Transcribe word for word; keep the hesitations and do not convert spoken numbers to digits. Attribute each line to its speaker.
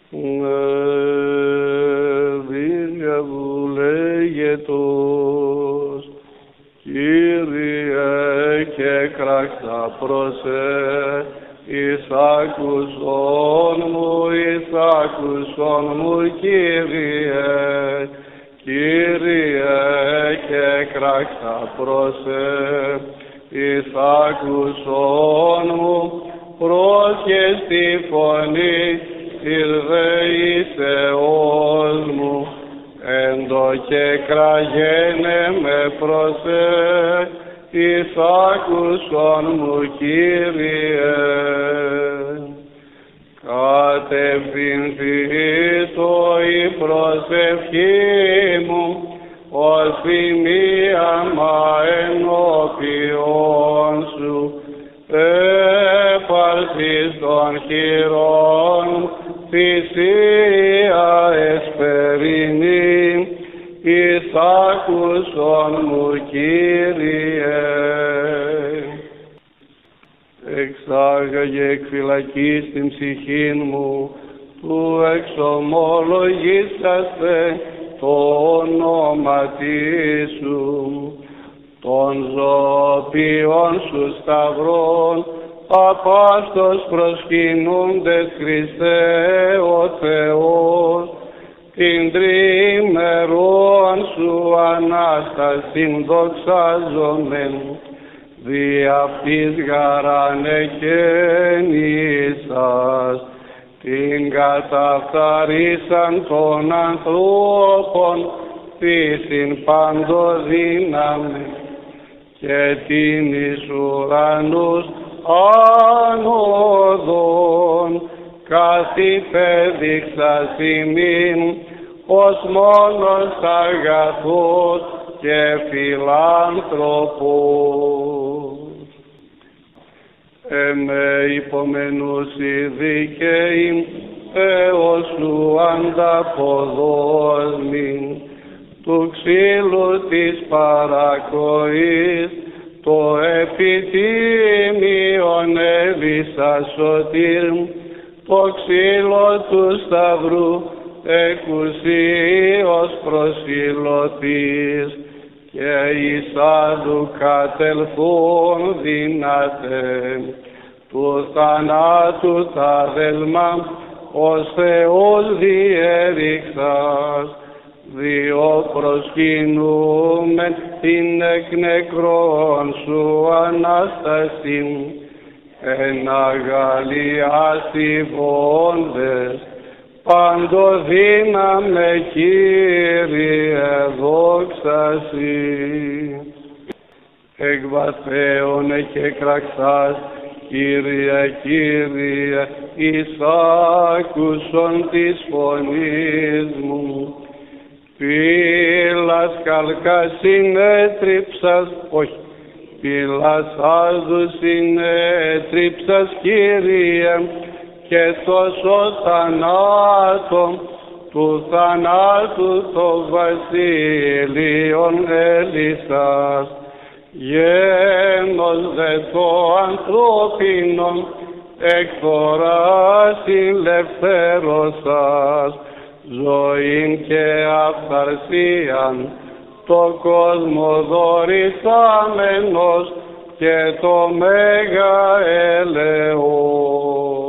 Speaker 1: διαβουλέγετος, Κύριε και κράξα προσέ, εις άκουσον μου, εις άκουσον μου, Κύριε, Κύριε και κράξα προσέ, εις άκουσον μου, πρόσχε στη φωνή, ήρθε εις Θεός μου, έντο και κραγένε με προσέ, εις άκουσον μου, Κύριε. Κατευθυνθήτω η προσευχή μου, ως θυμίαμα ενώπιον σου, έπαρσης των χειρών, θυσία εσπερινή, εις άκουσον μου, Κύριε. Εξάγαγε εκ φυλακής την ψυχήν μου, του εξομολογήσαστε το όνομα σου, των ζωοποιών σου σταυρών, απάστος προσκυνούντες Χριστέ ο Θεός, την τριμερών σου Ανάστασιν δοξάζομεν, δι' αυτής γαράνε καινήσας, την καταφθαρίσαν των ανθρώπων, φύσιν παντοδύναμη, και την εις ουρανούς άνοδον, καθυπέδειξας ημίν, ως μόνος αγαθός και φιλάνθρωπος. Εμέ υπομενούσι δικαίην, Θεός σου ανταποδόσμην, του ξύλου της παρακοής, το επιτίμιον έβησα σωτήρ, το ξύλο του σταυρού εκουσίως προσιλωτής, και εις άδου κατελθούν δυνατέ, του θανάτου τα δέλμα, ως Θεός διέριξας, διό προσκυνούμεν την εκ νεκρών σου Ανάστασιν, εν αγαλιάσι βόντες, παντοδύναμε Κύριε δόξα Συ. Εκ βαθέων και κραξάς, Κύριε, Κύριε, εις άκουσον της φωνής μου, πύλας καλκάς συνέτριψας, όχι, πύλας άδου συνέτριψας, Κύριε, και τόσο θανάτων, του θανάτου το βασίλειον έλυσας, γένος δε το ανθρώπινον, εκφοράς ελευθέρωσας, ζωήν και αυθαρσίαν, το κόσμο δωρησάμενος και το μέγα έλεος.